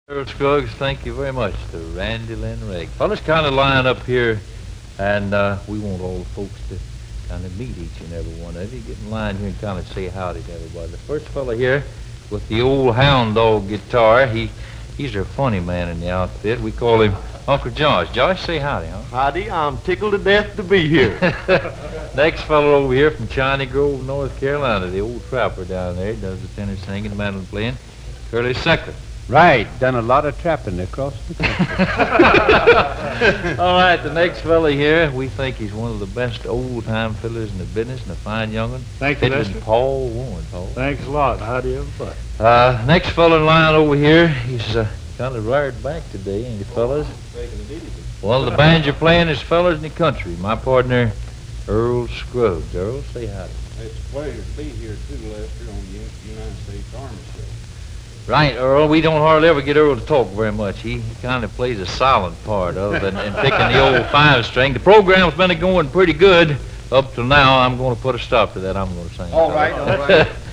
Earl Scruggs, thank you very much to Randy Lynn Rigg. Fellas, kind of line up here, and we want all the folks to kind of meet each and every one of you. Get in line here and kind of say howdy to everybody. The first fella here with the old hound dog guitar, he's a funny man in the outfit. We call him Uncle Josh. Josh, say howdy, huh? Howdy, I'm tickled to death to be here. Next fellow over here from China Grove, North Carolina, the old trapper down there, does the tenor singing, mandolin playing, Curly Secker. Right, done a lot of trapping across the country. All right, the next fella here, we think he's one of the best old-time fillers in the business and a fine young one. Thank you, Lester. Paul Warren, Paul. Thanks a lot. Howdy, everybody. Next fella in line over here, he's kind of reared back today, ain't he, fellas? Well, the band you're playing is Fellers in the Country. My partner, Earl Scruggs. Earl, say howdy. It's a pleasure to be here, too, Lester, on the United States Army show. Right, Earl. We don't hardly ever get Earl to talk very much. He kind of plays a silent part of it and picking the old five-string. The program's been going pretty good up till now. I'm going to put a stop to that. I'm going to sing. All right, all right.